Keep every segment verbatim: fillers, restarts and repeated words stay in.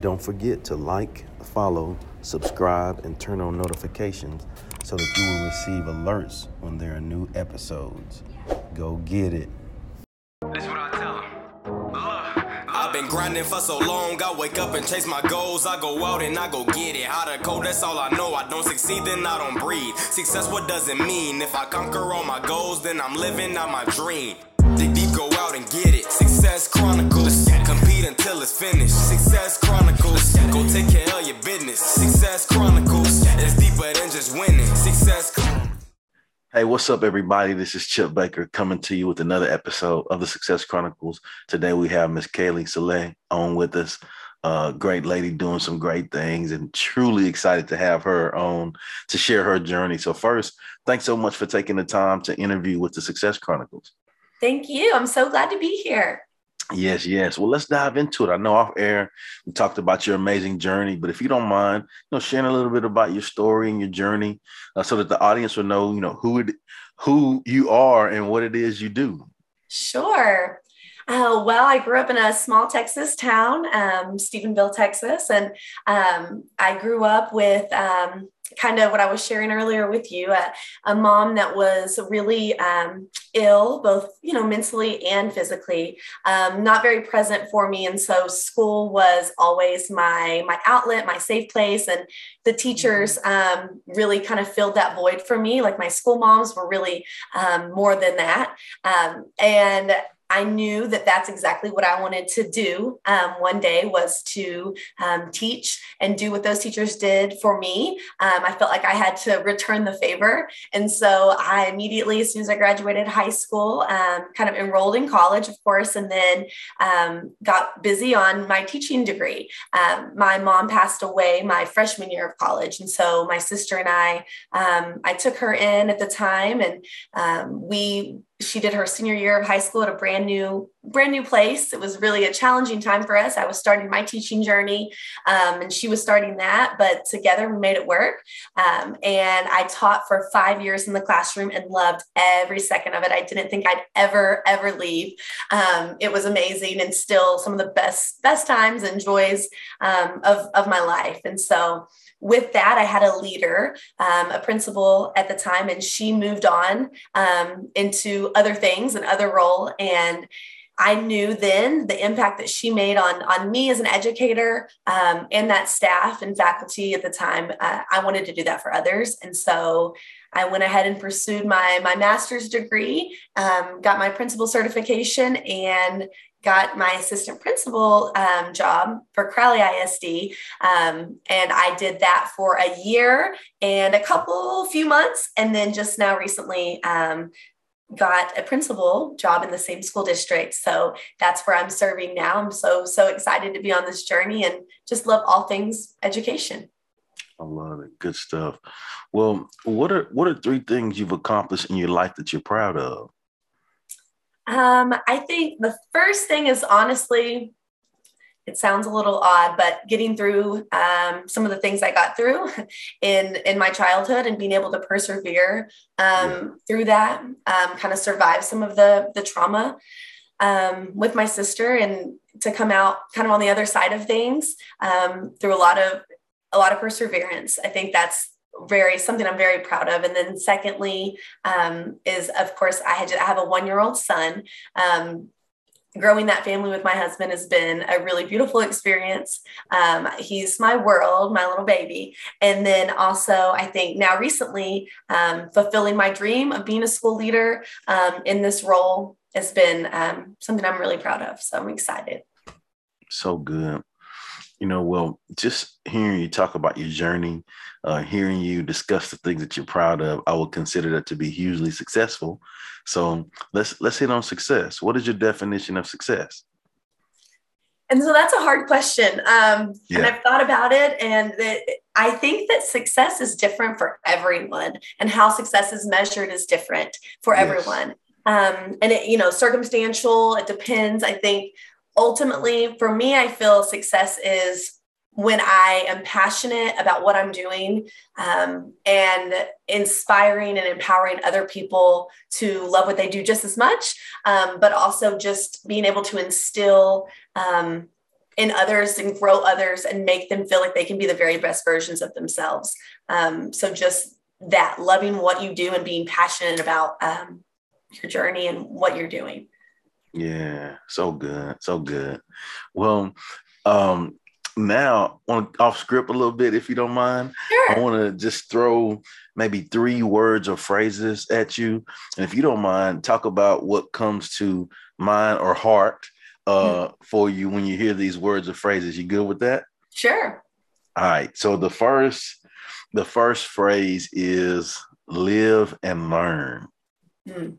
Don't forget to like, follow, subscribe, and turn on notifications so that you will receive alerts when there are new episodes. Go get it. That's what I tell 'em. Look, I've been grinding for so long, I wake up and chase my goals. I go out and I go get it. Hot or cold, that's all I know. I don't succeed, then I don't breathe. Success, what does it mean? If I conquer all my goals, then I'm living out my dream. Dig deep, go out and get it. Success Chronicles. Compete until it's finished. Success Chronicles. Go take care of your business. Success Chronicles. It's deeper than just winning. Success Chronicles. Hey, what's up, everybody? This is Chip Baker coming to you with another episode of the Success Chronicles. Today we have Miss Kaylee Saleh on with us. Uh, great lady doing some great things, and truly excited to have her on to share her journey. So first, thanks so much for taking the time to interview with the Success Chronicles. Thank you. I'm so glad to be here. Yes, yes. Well, let's dive into it. I know off air we talked about your amazing journey, but if you don't mind, you know, sharing a little bit about your story and your journey, uh, so that the audience will know, you know, who it, who you are and what it is you do. Sure. Uh, well, I grew up in a small Texas town, um, Stephenville, Texas, and um, I grew up with um, kind of what I was sharing earlier with you, uh, a mom that was really um, ill, both, you know, mentally and physically, um, not very present for me. And so school was always my, my outlet, my safe place. And the teachers um, really kind of filled that void for me. Like my school moms were really um, more than that. Um, and I knew that that's exactly what I wanted to do um, one day, was to um, teach and do what those teachers did for me. Um, I felt like I had to return the favor. And so I immediately, as soon as I graduated high school, um, kind of enrolled in college, of course, and then um, got busy on my teaching degree. Um, my mom passed away my freshman year of college. And so my sister and I, um, I took her in at the time, and um, we She did her senior year of high school at a brand new, brand new place. It was really a challenging time for us. I was starting my teaching journey, um, and she was starting that, but together we made it work. Um, and I taught for five years in the classroom and loved every second of it. I didn't think I'd ever, ever leave. Um, it was amazing, and still some of the best, best times and joys um, of, of my life. And so with that, I had a leader, um, a principal at the time, and she moved on um, into other things and other role. And I knew then the impact that she made on, on me as an educator um, and that staff and faculty at the time. Uh, I wanted to do that for others. And so I went ahead and pursued my, my master's degree, um, got my principal certification, and got my assistant principal um, job for Crowley I S D. Um, and I did that for a year and a couple, few months. And then just now recently um, got a principal job in the same school district. So that's where I'm serving now. I'm so, so excited to be on this journey and just love all things education. I love it. Good stuff. Well, what are, what are three things you've accomplished in your life that you're proud of? Um, I think the first thing is, honestly, it sounds a little odd, but getting through um, some of the things I got through in, in my childhood and being able to persevere um, yeah. through that, um, kind of survive some of the, the trauma um, with my sister, and to come out kind of on the other side of things um, through a lot of, a lot of perseverance. I think that's very something I'm very proud of. And then secondly, um, is of course, I had I have a one-year-old son. Um, growing that family with my husband has been a really beautiful experience. Um, he's my world, my little baby. And then also, I think now recently, um, fulfilling my dream of being a school leader um, in this role has been um, something I'm really proud of. So I'm excited. So good. You know, well, just hearing you talk about your journey, uh, hearing you discuss the things that you're proud of, I would consider that to be hugely successful. So let's let's hit on success. What is your definition of success? And so that's a hard question. Um, yeah. And I've thought about it, and that I think that success is different for everyone, and how success is measured is different for yes. everyone. Um, and it, you know, circumstantial, it depends. I think ultimately, for me, I feel success is when I am passionate about what I'm doing um, and inspiring and empowering other people to love what they do just as much, um, but also just being able to instill um, in others and grow others and make them feel like they can be the very best versions of themselves. Um, so just that, loving what you do and being passionate about um, your journey and what you're doing. Yeah, so good, so good. Well, um, now on off script a little bit, if you don't mind. Sure. I want to just throw maybe three words or phrases at you, and if you don't mind, talk about what comes to mind or heart uh, mm-hmm. for you when you hear these words or phrases. You good with that? Sure. All right. So the first, the first phrase is live and learn. Mm.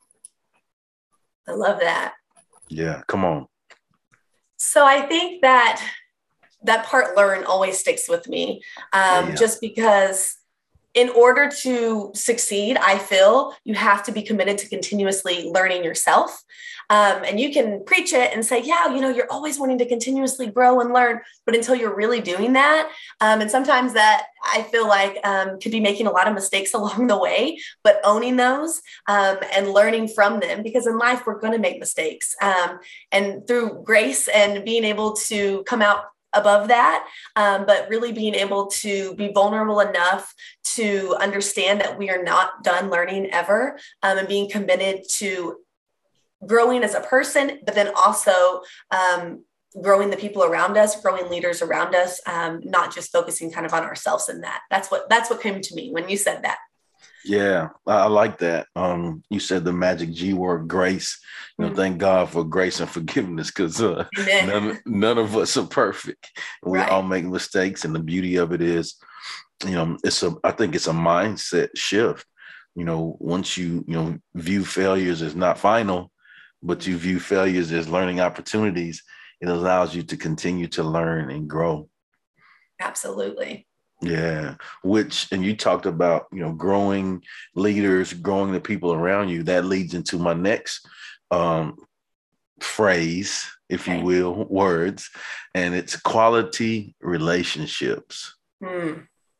I love that. Yeah, come on. So I think that that part learn always sticks with me um, yeah. just because in order to succeed, I feel you have to be committed to continuously learning yourself. Um, and you can preach it and say, yeah, you know, you're always wanting to continuously grow and learn, but until you're really doing that. Um, and sometimes that I feel like um, could be making a lot of mistakes along the way, but owning those um, and learning from them, because in life, we're going to make mistakes. Um, and through grace and being able to come out above that, um, but really being able to be vulnerable enough to understand that we are not done learning ever, um, and being committed to growing as a person, but then also um, growing the people around us, growing leaders around us, um, not just focusing kind of on ourselves in that. That's what that's what came to me when you said that. Yeah, I like that. Um, you said the magic G word, grace. You know, mm-hmm. Thank God for grace and forgiveness, because uh, none, none of us are perfect. We right. all make mistakes, and the beauty of it is, you know, it's a. I think it's a mindset shift. You know, once you you know view failures as not final, but you view failures as learning opportunities, it allows you to continue to learn and grow. Absolutely. Yeah, which, and you talked about, you know, growing leaders, growing the people around you. That leads into my next um, phrase, if okay. you will, words, and it's quality relationships. Hmm.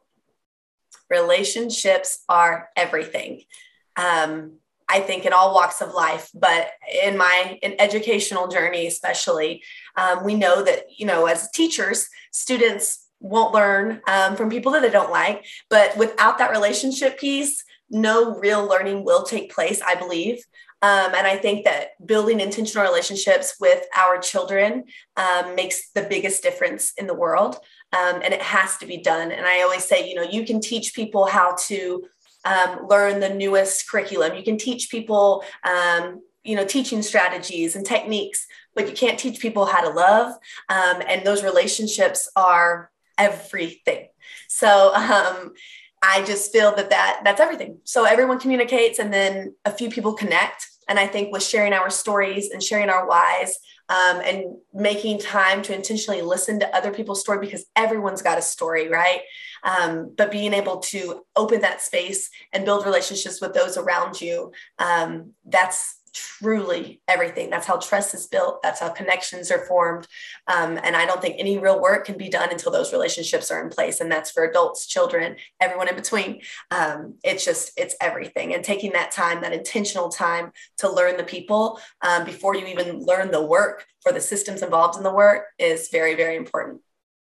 Relationships are everything. Um, I think in all walks of life, but in my in educational journey, especially, um, we know that, you know, as teachers, students won't learn um, from people that they don't like, but without that relationship piece, no real learning will take place, I believe. Um, and I think that building intentional relationships with our children um, makes the biggest difference in the world. Um, and it has to be done. And I always say, you know, you can teach people how to um, learn the newest curriculum. You can teach people, um, you know, teaching strategies and techniques, but you can't teach people how to love. Um, and those relationships are everything. So um, I just feel that, that that's everything. So everyone communicates, and then a few people connect. And I think with sharing our stories and sharing our whys um, and making time to intentionally listen to other people's story, because everyone's got a story, right? Um, but being able to open that space and build relationships with those around you, um, that's truly everything. That's how trust is built. That's how connections are formed. Um, and I don't think any real work can be done until those relationships are in place. And that's for adults, children, everyone in between. Um, it's just, it's everything. And taking that time, that intentional time to learn the people um, before you even learn the work for the systems involved in the work is very, very important.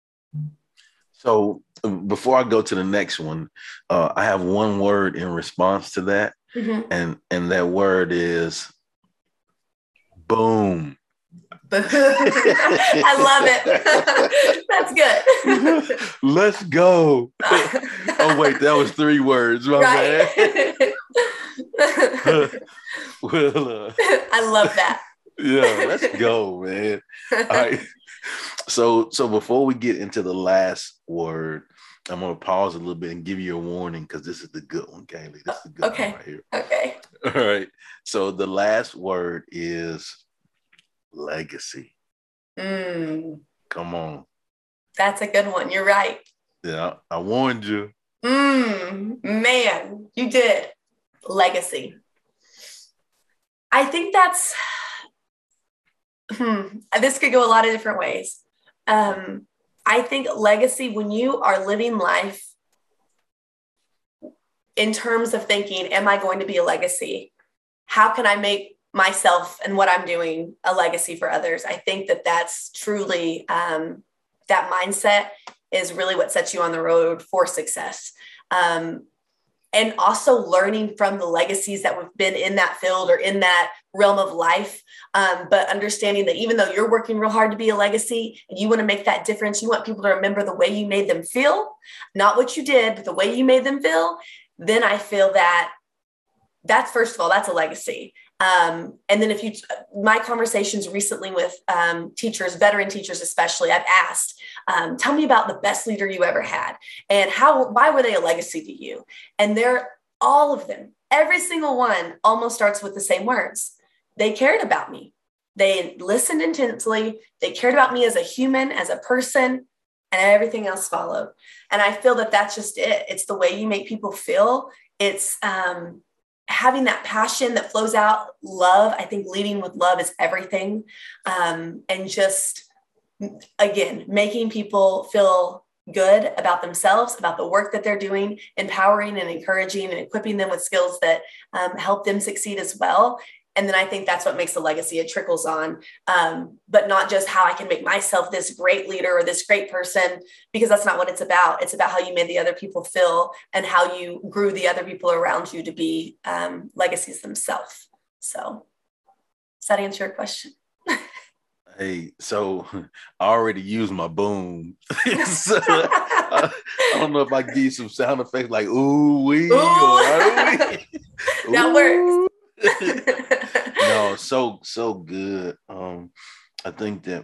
So before I go to the next one, uh, I have one word in response to that. Mm-hmm. And, and that word is boom. I love it. That's good. Let's go. Oh, wait, that was three words. My right. bad. Well, uh, I love that. Yeah, let's go, man. All right. So, so before we get into the last word, I'm going to pause a little bit and give you a warning, because this is the good one, Kaylee. This is the good okay. one right here. Okay. All right. So the last word is legacy. Mm. Come on. That's a good one. You're right. Yeah, I warned you. Mm, man, you did. Legacy. I think that's, hmm, this could go a lot of different ways. Um, I think legacy, when you are living life in terms of thinking, am I going to be a legacy? How can I make myself and what I'm doing a legacy for others. I think that that's truly, um, that mindset is really what sets you on the road for success. Um, and also learning from the legacies that have been in that field or in that realm of life. Um, but understanding that even though you're working real hard to be a legacy and you want to make that difference, you want people to remember the way you made them feel, not what you did, but the way you made them feel, then I feel that that's, first of all, that's a legacy. Um, and then if you, my conversations recently with um, teachers, veteran teachers especially, I've asked, um, tell me about the best leader you ever had and how, why were they a legacy to you? And they're, all of them, every single one almost starts with the same words. They cared about me. They listened intensely. They cared about me as a human, as a person, and everything else followed. And I feel that that's just it. It's the way you make people feel. It's, um, having that passion that flows out, love. I think leading with love is everything. Um, and just, again, making people feel good about themselves, about the work that they're doing, empowering and encouraging and equipping them with skills that um, help them succeed as well. And then I think that's what makes a legacy. It trickles on, um, but not just how I can make myself this great leader or this great person, because that's not what it's about. It's about how you made the other people feel and how you grew the other people around you to be um, legacies themselves. So does that answer your question? Hey, so I already used my boom. So, I, I don't know if I can give you some sound effects like ooh wee or that works. No, so so good. Um, I think that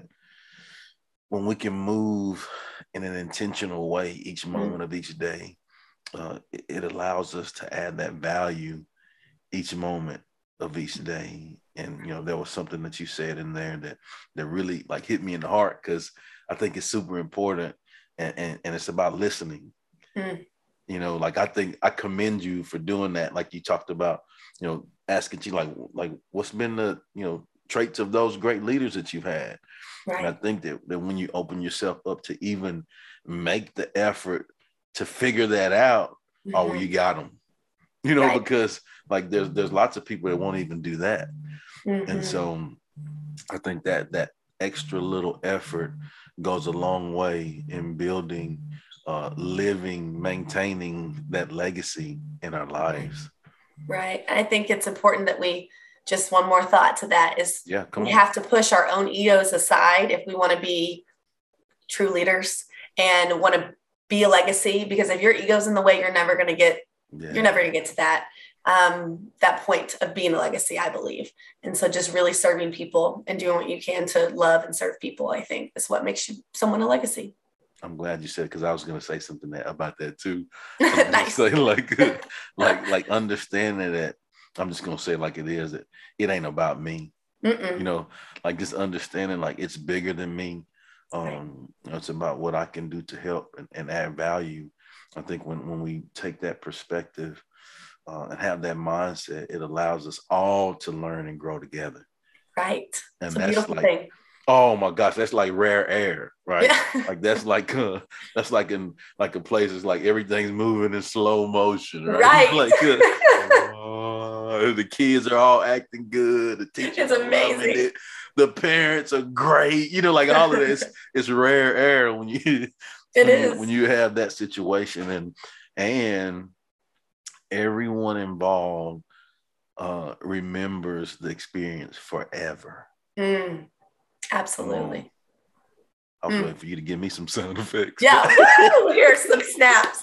when we can move in an intentional way each moment mm-hmm. of each day, uh, it, it allows us to add that value each moment of each day. And you know, there was something that you said in there that that really like hit me in the heart, because I think it's super important, and, and, and it's about listening. Mm. You know, like I think I commend you for doing that. Like you talked about, you know, asking you like, like what's been the, you know, traits of those great leaders that you've had. Right. And I think that, that when you open yourself up to even make the effort to figure that out, mm-hmm. oh, you got them, you know, right. because like there's, there's lots of people that won't even do that. Mm-hmm. And so I think that that extra little effort goes a long way in building, uh, living, maintaining that legacy in our lives. Right. I think it's important that we, just one more thought to that is yeah, come we on. have to push our own egos aside if we want to be true leaders and want to be a legacy, because if your ego's in the way, you're never going to get, yeah. you're never going to get to that, um, that point of being a legacy, I believe. And so just really serving people and doing what you can to love and serve people, I think is what makes you someone a legacy. I'm glad you said, because I was going to say something that, about that too. I'm nice. Say like, like, like understanding that, I'm just going to say it like it is, that it ain't about me. Mm-mm. You know, like just understanding like it's bigger than me. Um, right. You know, it's about what I can do to help and, and add value. I think when, when we take that perspective uh, and have that mindset, it allows us all to learn and grow together. Right. And it's a that's beautiful like, thing. Oh my gosh, that's like rare air, right? Yeah. Like that's like uh, that's like in like a place it's like everything's moving in slow motion, right? Right. Like uh, uh, the kids are all acting good, the teachers are loving it, the parents are great, you know, like all of this is rare air when you it when is you, when you have that situation, and and everyone involved uh, remembers the experience forever. Mm. Absolutely. I'll mm. wait for you to give me some sound effects. Yeah, woo, here's some snaps.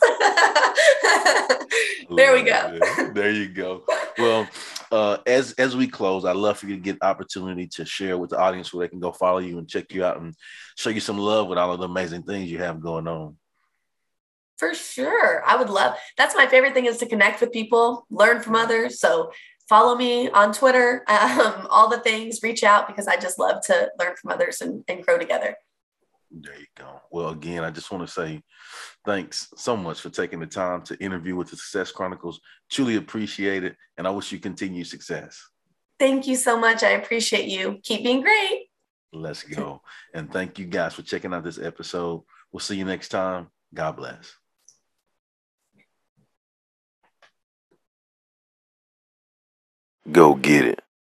There we go. There you go. Well, uh, as as we close, I'd love for you to get opportunity to share with the audience where they can go follow you and check you out and show you some love with all of the amazing things you have going on. For sure. I would love, that's my favorite thing, is to connect with people, learn from others. So follow me on Twitter, um, all the things, reach out, because I just love to learn from others and, and grow together. There you go. Well, again, I just want to say thanks so much for taking the time to interview with the Success Chronicles. Truly appreciate it. And I wish you continued success. Thank you so much. I appreciate you. Keep being great. Let's go. And thank you guys for checking out this episode. We'll see you next time. God bless. Go get it.